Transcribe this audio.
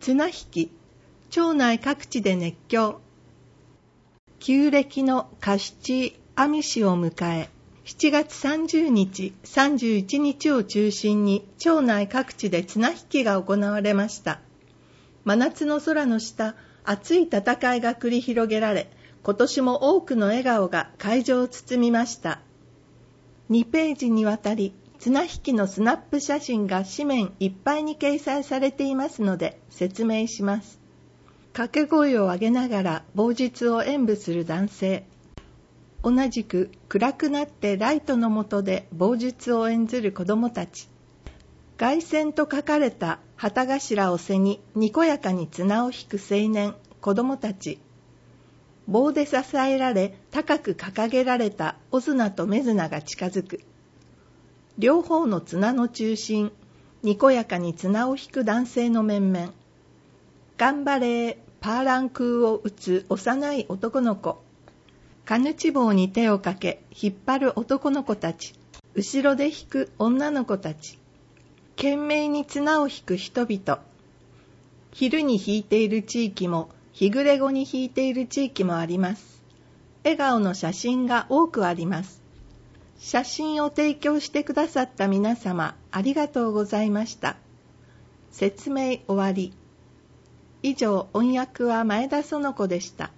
綱引き、町内各地で熱狂。旧暦の夏七阿弥陀を迎え、7月30日、31日を中心に町内各地で綱引きが行われました。真夏の空の下、熱い戦いが繰り広げられ、今年も多くの笑顔が会場を包みました。2ページにわたり、綱引きのスナップ写真が紙面いっぱいに掲載されていますので説明します。掛け声を上げながら棒術を演舞する男性。同じく暗くなってライトの下で棒術を演ずる子供たち。凱旋と書かれた旗頭を背ににこやかに綱を引く青年、子供たち。棒で支えられ高く掲げられたお綱と目綱が近づく。両方の綱の中心、にこやかに綱を引く男性の面々。頑張れ、パーランクーを打つ幼い男の子。カヌチ棒に手をかけ、引っ張る男の子たち。後ろで引く女の子たち。懸命に綱を引く人々。昼に引いている地域も、日暮れ後に引いている地域もあります。笑顔の写真が多くあります。写真を提供してくださった皆様、ありがとうございました。説明終わり。以上、音訳は前田園子でした。